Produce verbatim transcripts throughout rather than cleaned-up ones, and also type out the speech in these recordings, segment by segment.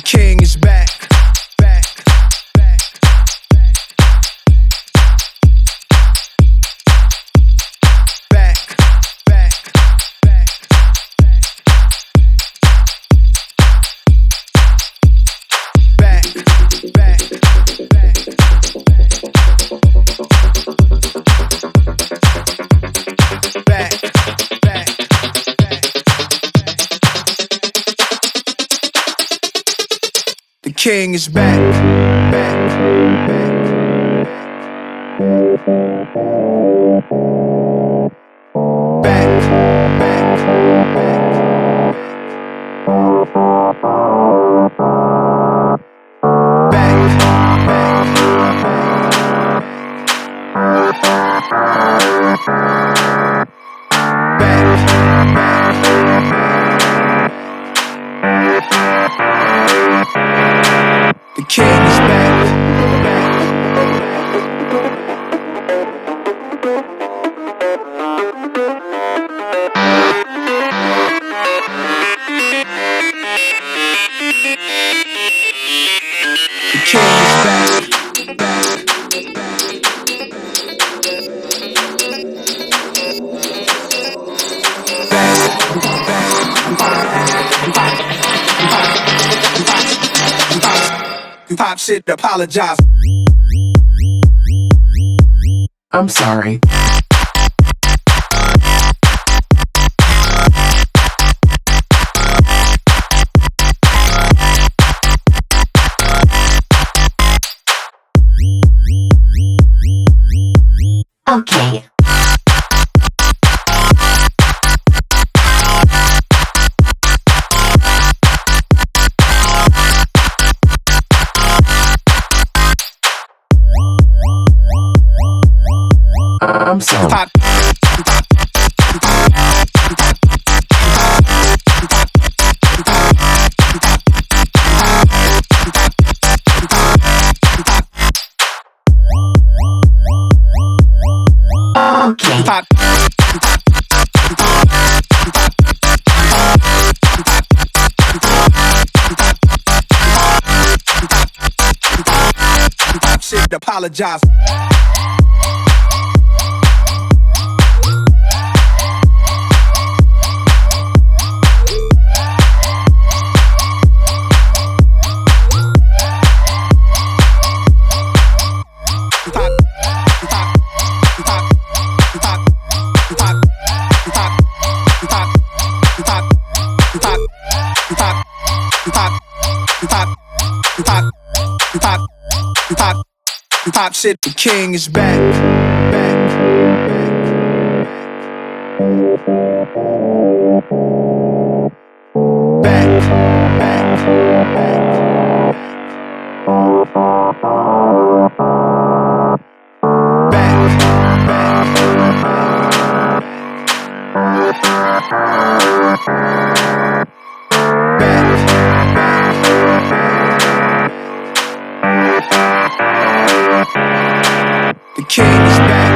king is back. Back, back, back. Back, back, back, back. Back, back, back. Back, back, back. The king is back, back, back. Back, back, back. The king is back. The king is back. Pop shit, apologize. I'm sorry. Okay. I'm sorry. Pop. Okay. Pop. Pop shit, apologize. Pop shit, the king is back. Back, back, back, the king is back.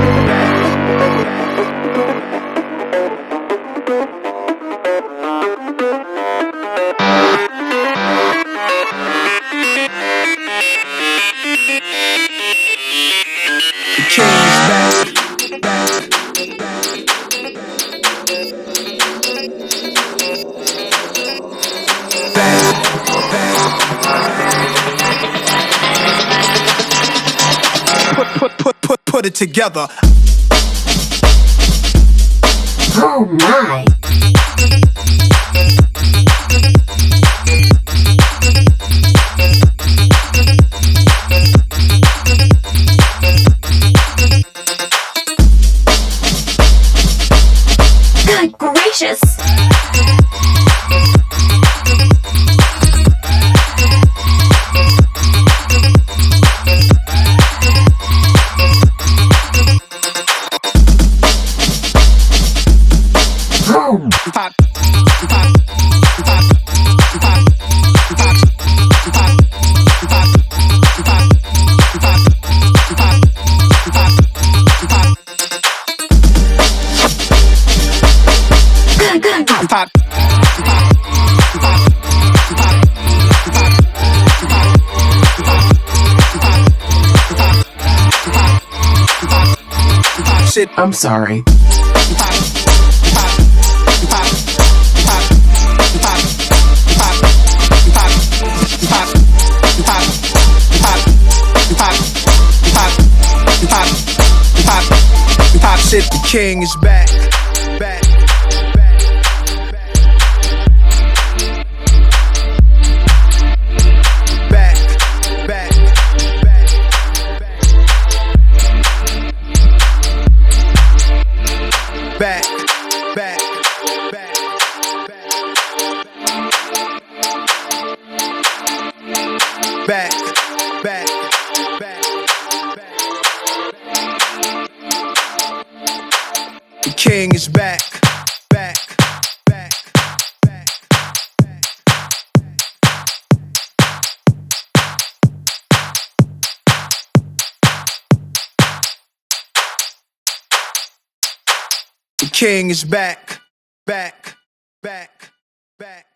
The king is back. Put, put, put, put, put it together. Oh my. Good gracious. Oh shit. I'm sorry. Pop, pop, pop, pop, pop, pop, pop, pop, pop, pop, pop, pop, pop, pop, pop shit. The king is back, back, back, back, back, back, back, back, back, back, back, back, back. The king is back, back, back, back, back. The king is back, back, back, back.